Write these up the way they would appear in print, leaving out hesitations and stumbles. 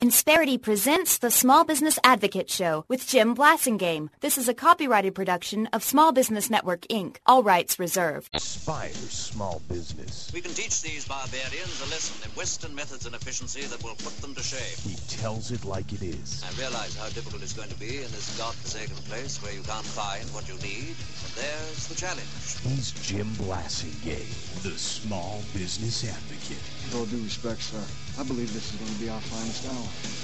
Insperity presents the Small Business Advocate Show with Jim Blasingame. This is a copyrighted production of Small Business Network, Inc. All rights reserved. Inspire small business. We can teach these barbarians a lesson in Western methods and efficiency that will put them to shame. He tells it like it is. I realize how difficult it's going to be in this godforsaken place where you can't find what you need, but there's the challenge. He's Jim Blasingame, the Small Business Advocate. With all due respect, sir, I believe this is going to be our finest hour.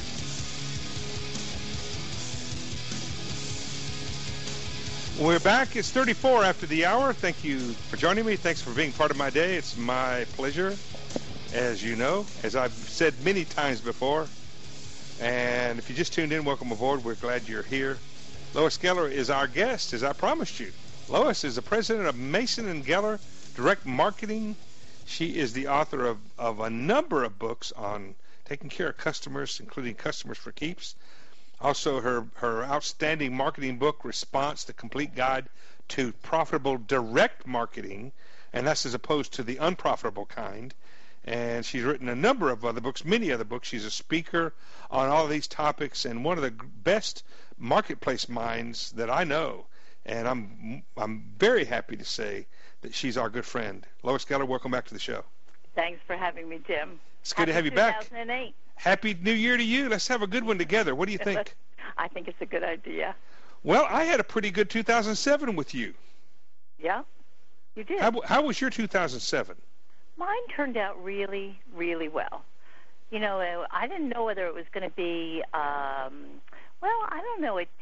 We're back. It's 34 after the hour. Thank you for joining me. Thanks for being part of my day. It's my pleasure, as you know, as I've said many times before. And if you just tuned in, welcome aboard. We're glad you're here. Lois Geller is our guest, as I promised you. Lois is the president of Mason & Geller Direct Marketing. She is the author of a number of books on taking care of customers, including Customers for Keeps. Also, her outstanding marketing book, Response, The Complete Guide to Profitable Direct Marketing, and that's as opposed to the unprofitable kind. And she's written a number of other books, many other books. She's a speaker on all of these topics and one of the best marketplace minds that I know. And I'm very happy to say that she's our good friend. Lois Geller, welcome back to the show. Thanks for having me, Jim. It's good to have you back. 2008. Happy New Year to you. Let's have a good one together. What do you think? I think it's a good idea. Well, I had a pretty good 2007 with you. Yeah, you did. How was your 2007? Mine turned out really, really well. You know, I didn't know whether it was going to be. Well, I don't know. It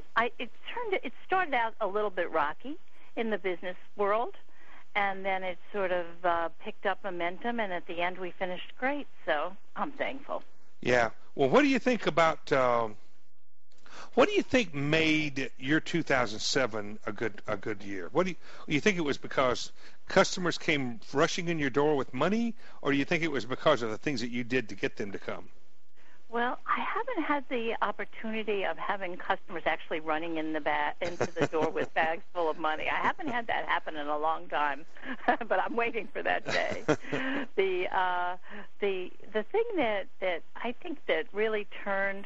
started out a little bit rocky in the business world, and then it sort of picked up momentum, and at the end we finished great. So I'm thankful. Yeah. Well, what do you think about? What do you think made your 2007 a good year? What do you think it was because customers came rushing in your door with money, or do you think it was because of the things that you did to get them to come? Well, I haven't had the opportunity of having customers actually running into the door with bags full of money. I haven't had that happen in a long time, but I'm waiting for that day. The thing that I think that really turned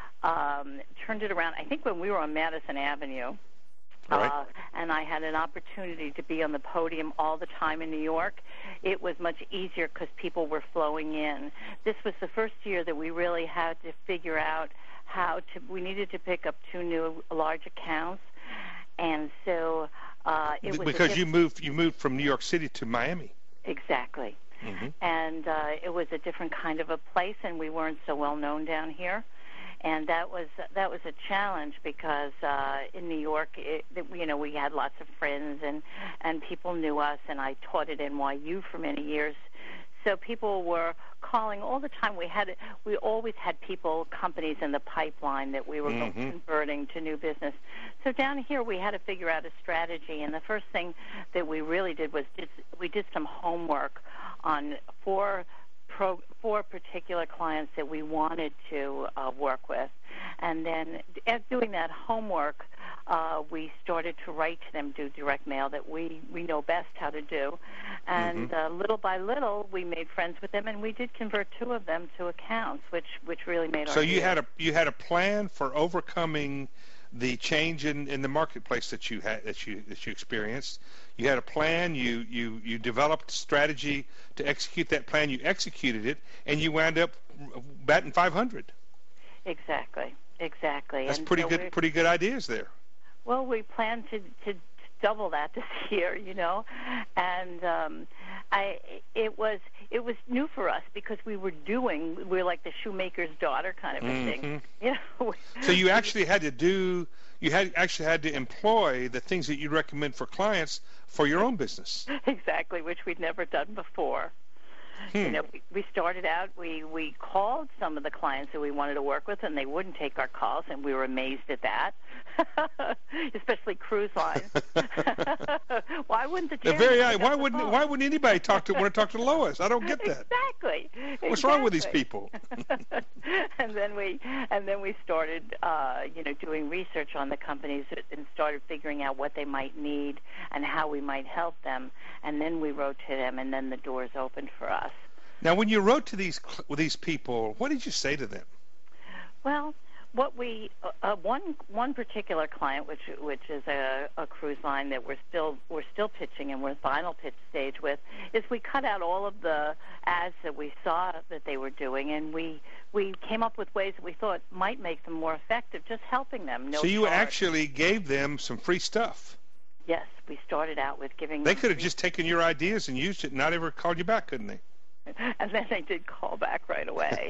it around, I think when we were on Madison Avenue, right. And I had an opportunity to be on the podium all the time in New York, it was much easier because people were flowing in. This was the first year that we really had to figure out we needed to pick up 2 new large accounts, and so it was because you moved from New York City to Miami. Exactly. Mm-hmm. And it was a different kind of a place, and we weren't so well known down here. And that was a challenge because in New York, we had lots of friends and people knew us, and I taught at NYU for many years. So people were calling all the time. We always had companies in the pipeline that we were converting to new business. So down here we had to figure out a strategy, and the first thing that we really did was we did some homework on four particular clients that we wanted to work with. And then as doing that homework, we started to write to them, do direct mail that we know best how to do. And little by little, we made friends with them, and we did convert 2 of them to accounts, which really made our So year. you had a plan for overcoming the change in the marketplace that you experienced. You had a plan. You developed a strategy to execute that plan. You executed it, and you wound up batting 500. Exactly. That's and pretty good ideas there. Well, we plan to double that this year, and it was new for us because we're like the shoemaker's daughter kind of a thing, So you actually had to employ the things that you recommend for clients for your own business. Exactly, which we'd never done before. We started out, we called some of the clients that we wanted to work with, and they wouldn't take our calls, and we were amazed at that, especially cruise lines. Why wouldn't the chairman why wouldn't anybody want to talk to Lois? I don't get that. Exactly. What's wrong with these people? And then we started, doing research on the companies and started figuring out what they might need and how we might help them. And then we wrote to them, and then the doors opened for us. Now, when you wrote to these people, what did you say to them? Well, what we one particular client, which is a cruise line that we're still pitching and we're final pitch stage with, is we cut out all of the ads that we saw that they were doing, and we came up with ways that we thought might make them more effective, just helping them. No so you charge. actually gave them some free stuff. Yes, we started out with giving. They could have just taken your ideas and used it, and not ever called you back, couldn't they? And then they did call back right away.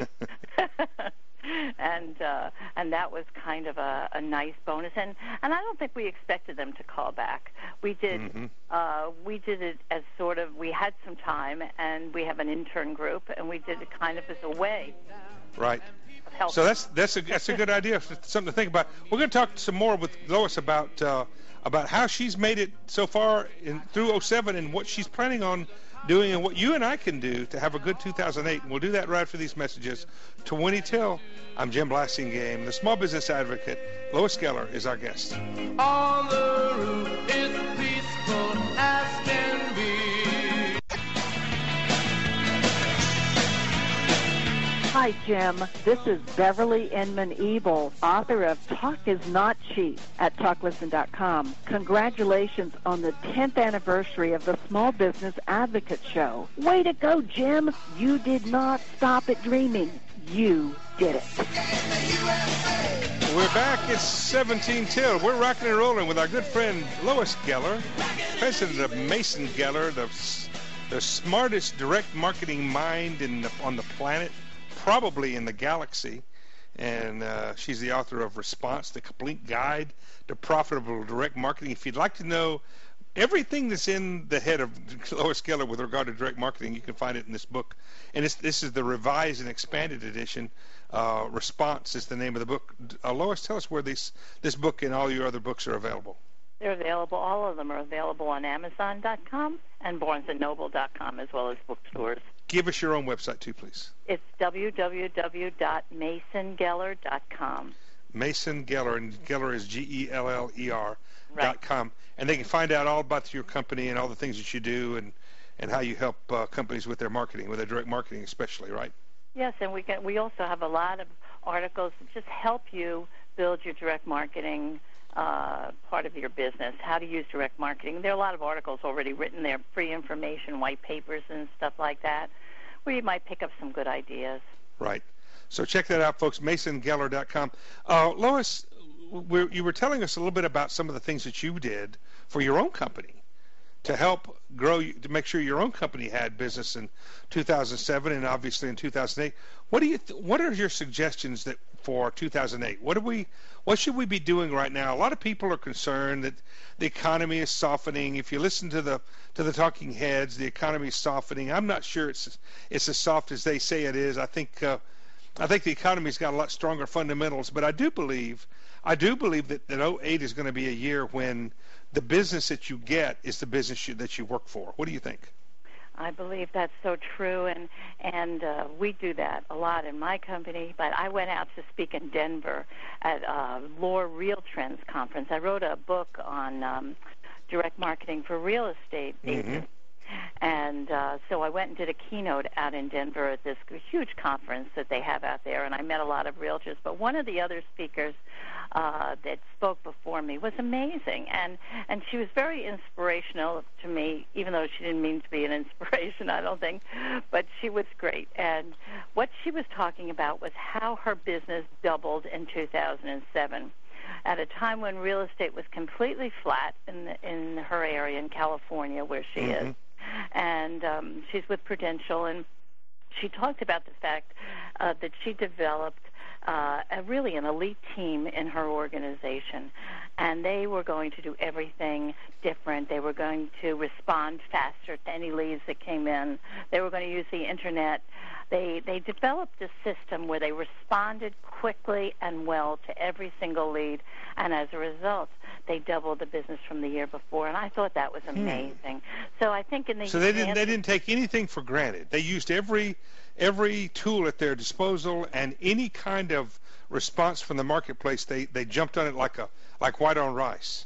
And that was kind of a nice bonus, and I don't think we expected them to call back. We did it as sort of, we had some time, and we have an intern group, and we did it kind of as a way. Right. So that's a good idea, something to think about. We're going to talk some more with Lois about how she's made it so far through 07 and what she's planning on doing and what you and I can do to have a good 2008. And we'll do that right after these messages. To Winnie Till, I'm Jim Blasingame, the small business advocate. Lois Geller is our guest. On the roof is peaceful as can be. Hi, Jim. This is Beverly Inman-Ebel, author of Talk Is Not Cheap at TalkListen.com. Congratulations on the 10th anniversary of the Small Business Advocate Show. Way to go, Jim. You did not stop at dreaming. You did it. We're back. It's 17 till. We're rocking and rolling with our good friend Lois Geller, president of Mason Geller, the smartest direct marketing mind on the planet, probably in the galaxy. And she's the author of Response, the Complete Guide to Profitable Direct Marketing. If you'd like to know everything that's in the head of Lois Geller with regard to direct marketing, you can find it in this book. And this is the revised and expanded edition. Response is the name of the book. Lois, tell us where this book and all your other books are available. They're available. All of them are available on Amazon.com and BarnesandNoble.com, as well as bookstores. Give us your own website, too, please. It's www.masongeller.com. Mason Geller, and Geller is GELLER.com. And they can find out all about your company and all the things that you do and how you help companies with their marketing, with their direct marketing especially, right? Yes, and we also have a lot of articles that just help you build your direct marketing part of your business, how to use direct marketing. There are a lot of articles already written there, free information, white papers and stuff like that, where you might pick up some good ideas. Right. So check that out, folks, masongeller.com. Lois, you were telling us a little bit about some of the things that you did for your own company to help grow, to make sure your own company had business in 2007 and obviously in 2008. What are your suggestions for 2008? What should we be doing right now? A lot of people are concerned that the economy is softening. If you listen to the talking heads, the economy is softening. I'm not sure it's as soft as they say it is. I think the economy's got a lot stronger fundamentals, but I do believe that 08 is going to be a year when the business that you get is the business that you work for. What do you think? I believe that's so true, and we do that a lot in my company. But I went out to speak in Denver at Lore Real Trends Conference. I wrote a book on direct marketing for real estate agents. And so I went and did a keynote out in Denver at this huge conference that they have out there, and I met a lot of realtors. But one of the other speakers that spoke before me was amazing, and she was very inspirational to me, even though she didn't mean to be an inspiration, I don't think, but she was great. And what she was talking about was how her business doubled in 2007. At a time when real estate was completely flat in her area in California, where she is. And she's with Prudential, and she talked about the fact that she developed really an elite team in her organization, and they were going to do everything different. They were going to respond faster to any leads that came in. They were going to use the Internet. They developed a system where they responded quickly and well to every single lead, and as a result, they doubled the business from the year before, and I thought that was amazing. So I think they didn't take anything for granted. They used every tool at their disposal, and any kind of response from the marketplace, they jumped on it like white on rice.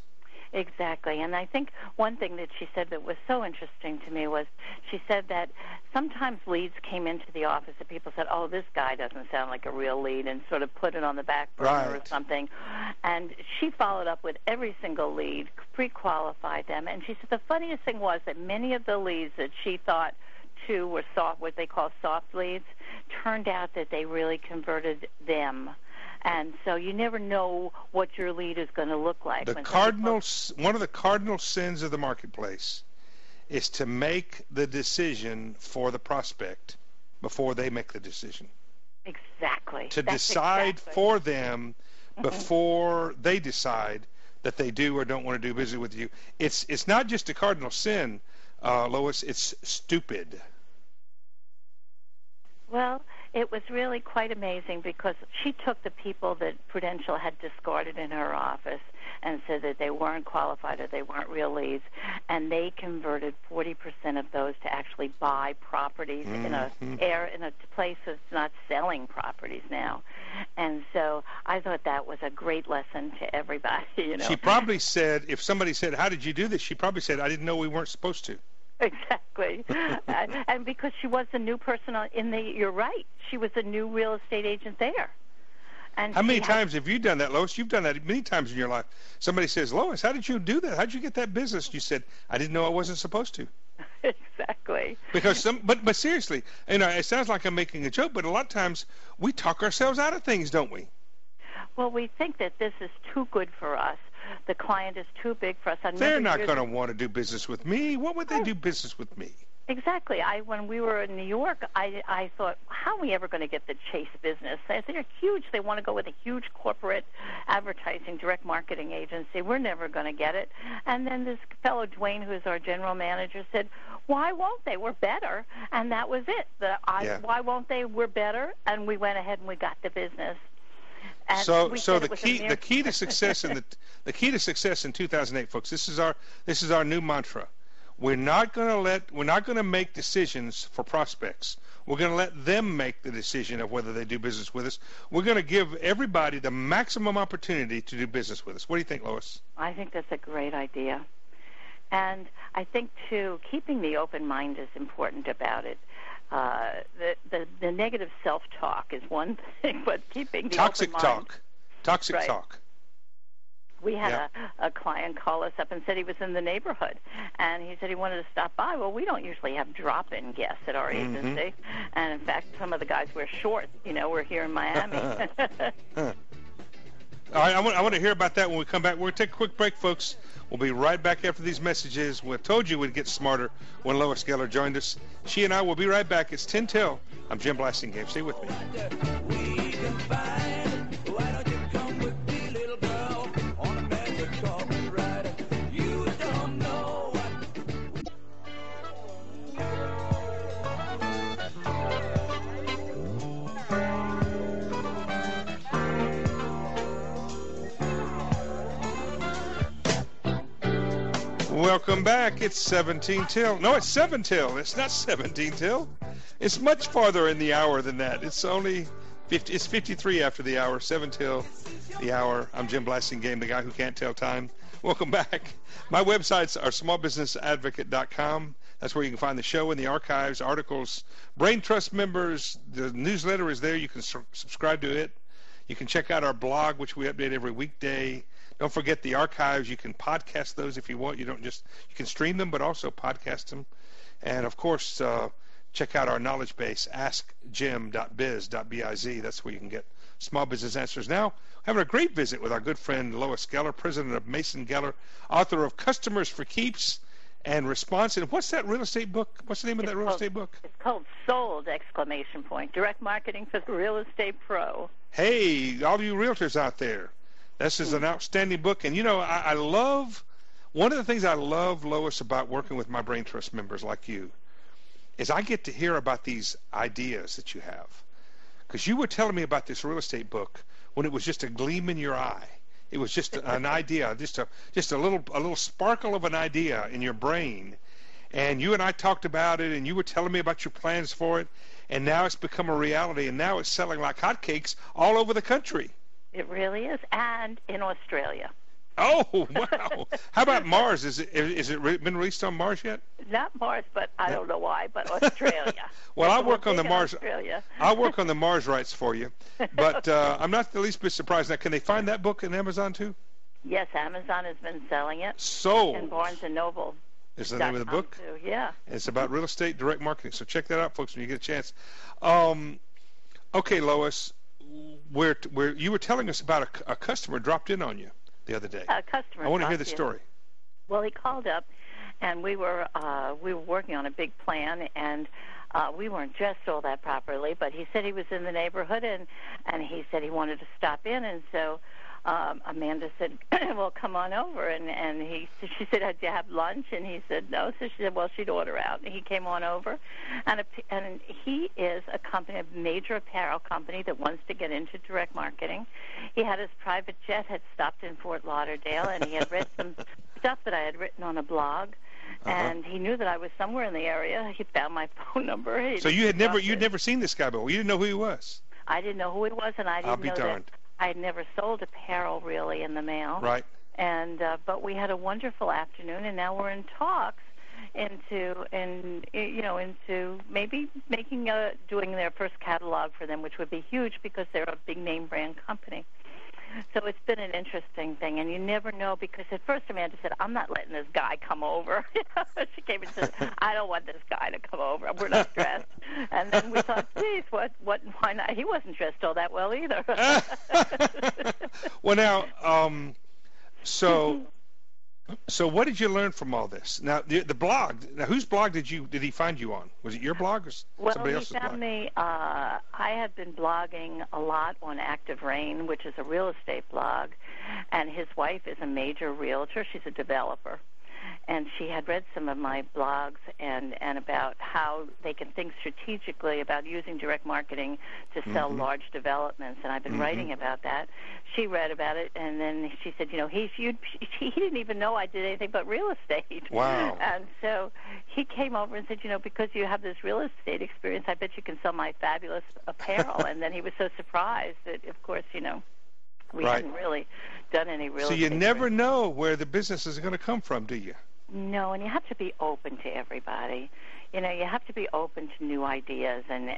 Exactly. And I think one thing that she said that was so interesting to me was she said that sometimes leads came into the office and people said, oh, this guy doesn't sound like a real lead, and sort of put it on the back burner or something. And she followed up with every single lead, pre-qualified them. And she said the funniest thing was that many of the leads that she thought too were soft, what they call soft leads, turned out that they really converted them. And so you never know what your lead is going to look like. One of the cardinal sins of the marketplace is to make the decision for the prospect before they make the decision. Exactly. To decide for them before they decide that they do or don't want to do business with you. It's not just a cardinal sin, Lois. It's stupid. Well, it was really quite amazing because she took the people that Prudential had discarded in her office and said that they weren't qualified or they weren't real leads, and they converted 40% of those to actually buy properties in a place that's not selling properties now. And so I thought that was a great lesson to everybody. She probably said, if somebody said, how did you do this? She probably said, I didn't know we weren't supposed to. Exactly. And because she was a new person you're right, she was a new real estate agent there. And how many times have you done that, Lois? You've done that many times in your life. Somebody says, Lois, how did you do that? How did you get that business? You said, I didn't know I wasn't supposed to. Exactly. Because but seriously, it sounds like I'm making a joke, but a lot of times we talk ourselves out of things, don't we? Well, we think that this is too good for us. The client is too big for us. They're not going to want to do business with me. What would they do business with me? Exactly. When we were in New York, I thought, how are we ever going to get the Chase business? They're huge. They want to go with a huge corporate advertising, direct marketing agency. We're never going to get it. And then this fellow, Dwayne, who's our general manager, said, why won't they? We're better. And that was it. Why won't they? We're better. And we went ahead and we got the business. And so the key to success in the key to success in 2008, folks. This is our new mantra. We're not going to make decisions for prospects. We're going to let them make the decision of whether they do business with us. We're going to give everybody the maximum opportunity to do business with us. What do you think, Lois? I think that's a great idea. And I think, too, keeping the open mind is important about it. The negative self-talk is one thing, but keeping the open mind. Toxic talk. We had a client call us up and said he was in the neighborhood, and he said he wanted to stop by. Well, we don't usually have drop-in guests at our agency, and in fact, some of the guys wear shorts. We're here in Miami. All right, I want to hear about that when we come back. We're going to take a quick break, folks. We'll be right back after these messages. We told you we'd get smarter when Lois Geller joined us. She and I will be right back. It's 10 till. I'm Jim Blasingame. Stay with me. Welcome back. It's 17 till. No, it's 7 till. It's not 17 till. It's much farther in the hour than that. It's only 50. It's 53 after the hour. 7 till the hour. I'm Jim Blasingame, the guy who can't tell time. Welcome back. My websites are smallbusinessadvocate.com. That's where you can find the show and the archives, articles, Brain Trust members. The newsletter is there. You can subscribe to it. You can check out our blog, which we update every weekday. Don't forget the archives. You can podcast those if you want. You can stream them, but also podcast them. And of course, check out our knowledge base, askjim.biz. That's where you can get small business answers. Now, having a great visit with our good friend Lois Geller, president of Mason Geller, author of Customers for Keeps and Response. And what's that real estate book? What's the name of that real estate book? It's called Sold! Direct Marketing for the Real Estate Pro. Hey, all you realtors out there. This is an outstanding book. And, I love, one of the things I love, Lois, about working with my Brain Trust members like you is I get to hear about these ideas that you have. Because you were telling me about this real estate book when it was just a gleam in your eye. It was just an idea, just a little sparkle of an idea in your brain. And you and I talked about it, and you were telling me about your plans for it. And now it's become a reality, and now it's selling like hotcakes all over the country. It really is, and in Australia. Oh, wow. How about Mars? Is it been released on Mars yet? Not Mars, but I don't know why, but Australia. Well, I'll work on the Mars. Australia. I'll work on the Mars rights for you. But I'm not the least bit surprised. Now, can they find that book on Amazon too? Yes, Amazon has been selling it. Sold. And Barnes & Noble. Is the name of the book? Too. Yeah. It's about real estate direct marketing. So check that out, folks, when you get a chance. Okay, Lois, where you were telling us about a customer dropped in on you the other day. A customer. I want to hear the story. Well, he called up, and we were working on a big plan, and we weren't dressed all that properly. But he said he was in the neighborhood, and he said he wanted to stop in, and so Amanda said, "Well, come on over." And she said, "Did you have lunch?" And he said, "No." So she said, "Well, she'd order out." And he came on over, and he is a major apparel company that wants to get into direct marketing. He had his private jet, had stopped in Fort Lauderdale, and he had read some stuff that I had written on a blog. And he knew that I was somewhere in the area. He found my phone number. So you'd never seen this guy before. You didn't know who he was. I didn't know who he was, and I didn't know that I had never sold apparel really in the mail. Right. And but we had a wonderful afternoon, and now we're in talks into maybe doing their first catalog for them, which would be huge because they're a big name brand company. So it's been an interesting thing, and you never know, because at first Amanda said, "I'm not letting this guy come over." She came and said, "I don't want this guy to come over. We're not dressed." And then we thought, "Geez, what? Why not?" He wasn't dressed all that well either. Well, now, so what did you learn from all this? Now, the blog. Now, whose blog did he find you on? Was it your blog or somebody else's blog? Well, he found me. I had been blogging a lot on Active Rain, which is a real estate blog, and his wife is a major realtor. She's a developer. And she had read some of my blogs and about how they can think strategically about using direct marketing to sell large developments. And I've been writing about that. She read about it, and then she said, he didn't even know I did anything but real estate. Wow. And so he came over and said, because you have this real estate experience, I bet you can sell my fabulous apparel. And then he was so surprised that, of course, we hadn't really done any real estate. So you never know where the business is going to come from, do you? No, and you have to be open to everybody. You have to be open to new ideas and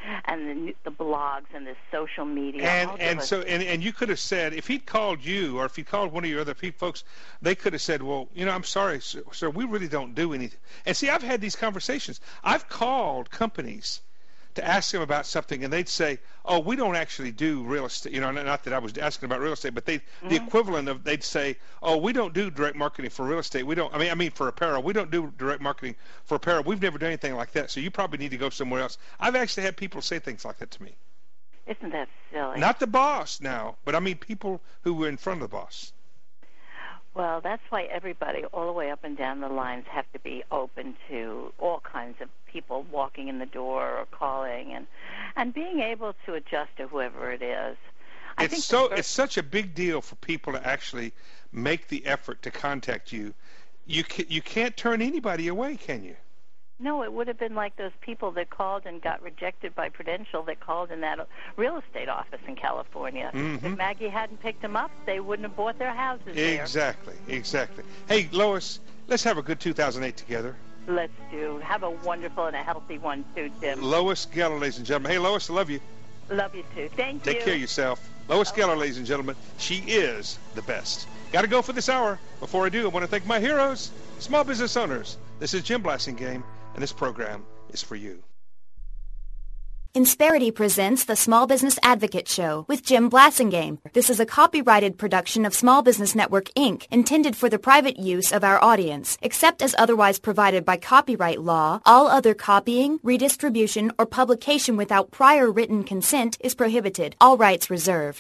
the blogs and the social media. And you could have said, if he'd called you or if he called one of your other folks, they could have said, "Well, I'm sorry, sir, we really don't do anything." And see, I've had these conversations. I've called companies to ask them about something, and they'd say, "Oh, we don't actually do real estate." Not that I was asking about real estate, but the equivalent of, they'd say, "Oh, we don't do direct marketing for real estate. We don't. I mean for apparel. We don't do direct marketing for apparel. We've never done anything like that. So you probably need to go somewhere else." I've actually had people say things like that to me. Isn't that silly? Not the boss now, but I mean people who were in front of the boss. Well, that's why everybody, all the way up and down the lines, have to be open to all kinds of people walking in the door or calling, and being able to adjust to whoever it is. It's such a big deal for people to actually make the effort to contact you. You can't turn anybody away, can you? No, it would have been like those people that called and got rejected by Prudential that called in that real estate office in California. If Maggie hadn't picked them up, they wouldn't have bought their houses there. Exactly. Hey, Lois, let's have a good 2008 together. Let's do. Have a wonderful and a healthy one, too, Tim. Lois Geller, ladies and gentlemen. Hey, Lois, I love you. Love you, too. Thank you. Take care of yourself. Lois Geller, ladies and gentlemen. She is the best. Got to go for this hour. Before I do, I want to thank my heroes, small business owners. This is Jim Blasingame, and this program is for you. Insperity presents the Small Business Advocate Show with Jim Blasingame. This is a copyrighted production of Small Business Network, Inc., intended for the private use of our audience. Except as otherwise provided by copyright law, all other copying, redistribution, or publication without prior written consent is prohibited. All rights reserved.